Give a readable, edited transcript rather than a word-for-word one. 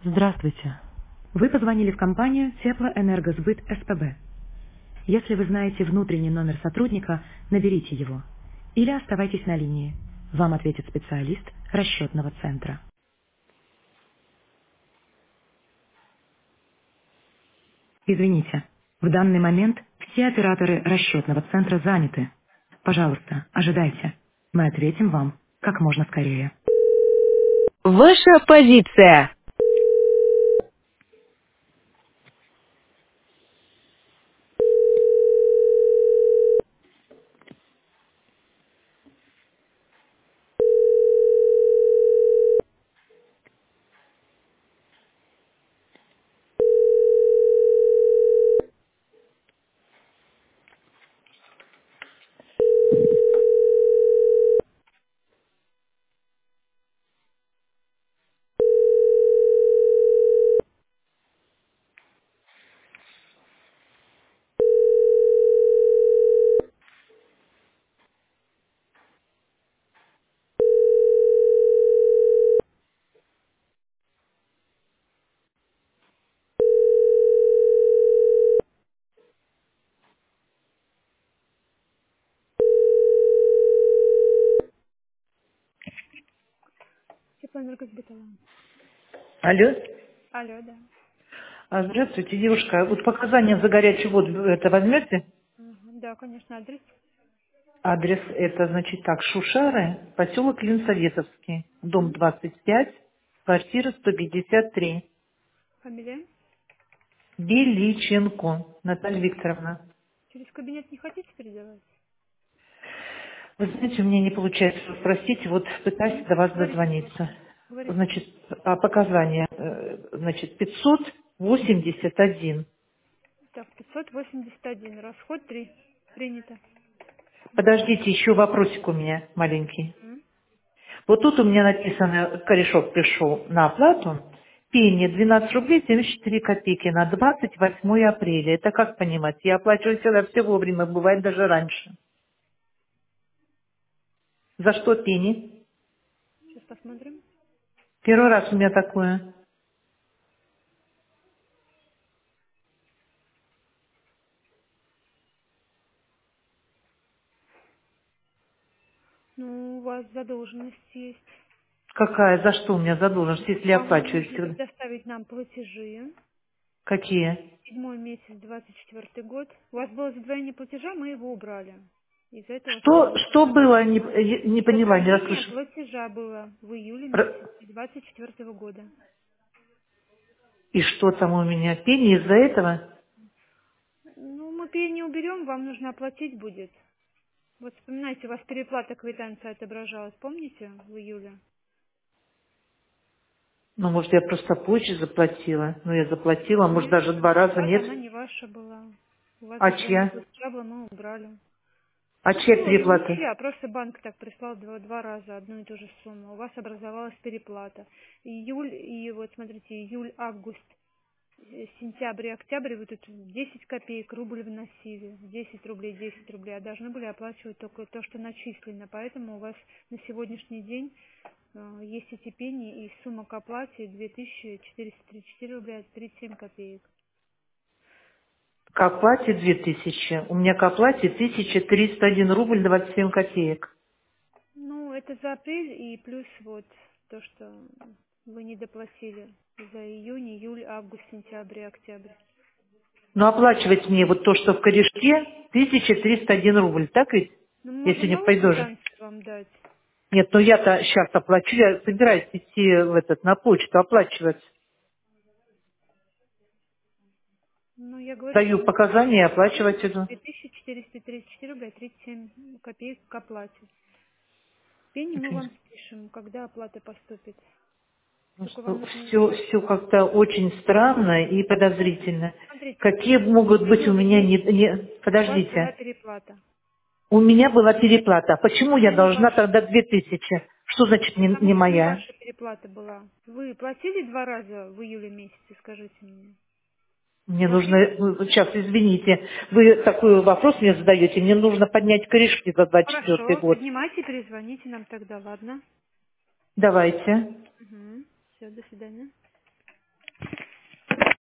Здравствуйте. Вы позвонили в компанию Теплоэнергосбыт СПБ. Если вы знаете внутренний номер сотрудника, наберите его. Или оставайтесь на линии. Вам ответит специалист расчетного центра. Извините, в данный момент все операторы расчетного центра заняты. Пожалуйста, ожидайте. Мы ответим вам как можно скорее. Ваша позиция. Теплоэнергосбытовая. Алло. Алло, да. Здравствуйте, девушка. Вот показания за горячую воду это возьмете? Ага, да, конечно, адрес. Адрес это, значит, так, Шушары, поселок Ленсоветовский, дом 25, квартира 153. Фамилия. Беличенко Наталья Викторовна. Через кабинет не хотите передавать? Вы знаете, у меня не получается, простите, вот пытаюсь до вас Говорите, дозвониться. пожалуйста. Говорите. Значит, показания, значит, 581. Так, 581. Расход 3. Принято. Подождите, еще вопросик у меня маленький. М? Вот тут у меня написано, корешок пришел на оплату, пение 12 рублей 74 копейки на 28 апреля. Это как понимать? Я оплачиваю всегда все вовремя, бывает даже раньше. За что пени? Сейчас посмотрим. Первый раз у меня такое. Ну, у вас задолженность есть. Какая? За что у меня задолженность, если я Вам оплачиваю нужно всегда? предоставить нам платежи. Какие? 7 месяц, 24 год. У вас было задвоение платежа, мы его убрали. Из-за этого сумма Что было? Не поняла, не задвоение расслышала. платежа было в июле Р- месяце 24 года. И что там у меня? Пени из-за этого? Ну, мы не уберем, вам нужно оплатить будет. Вот вспоминайте, у вас переплата квитанция отображалась, помните, в июле? Ну, может, я просто позже заплатила. Ну, я заплатила, может, Нет, даже два раза, переплата, нет? она не ваша была. У вас А задвоение чья? платежа было, мы убрали. А чья Ну, переплата? ничья, просто банк так прислал два раза одну и ту же сумму. У вас образовалась переплата. Июль, и вот смотрите, июль, август, сентябрь и октябрь вы тут 10 копеек, рубль вносили, 10 рублей, 10 рублей, а должны были оплачивать только то, что начислено. Поэтому у вас на сегодняшний день есть эти пени, и сумма к оплате 2434 рубля 37 копеек. К оплате 2000. У меня к оплате 1301 рубль 27 копеек. Ну, это за апрель и плюс вот то, что вы не доплатили за июнь, июль, август, сентябрь и октябрь. Но оплачивать мне вот то, что в корешке, 1301 рубль, так ведь? Ну, мы Я можем сегодня новую пойду же. квитанцию вам дать. Нет, ну я-то сейчас оплачу, я собираюсь идти на почту оплачивать. Ну, я говорю, Даю что на показания, сегодняшний день оплачивать иду. 2434 рубля 37 копеек к оплате. Пени мы Очень, вам спишем, когда оплата поступит. ну, Только вам что нужно... все как-то очень странно и подозрительно. Смотрите, Какие в могут быть у июле меня месяце у вас была Подождите. переплата. У меня была переплата. Почему я Она не должна ваша. тогда 2000? Что значит Потому не что не моя? ваша переплата была. Вы платили 2 раза в июле месяце, скажите мне? Мне нужно, Платили? сейчас, извините, вы такой вопрос мне задаете, мне нужно поднять корешки за 24 Хорошо, год. поднимайте, перезвоните нам тогда, ладно? Давайте. Угу. Все, до свидания.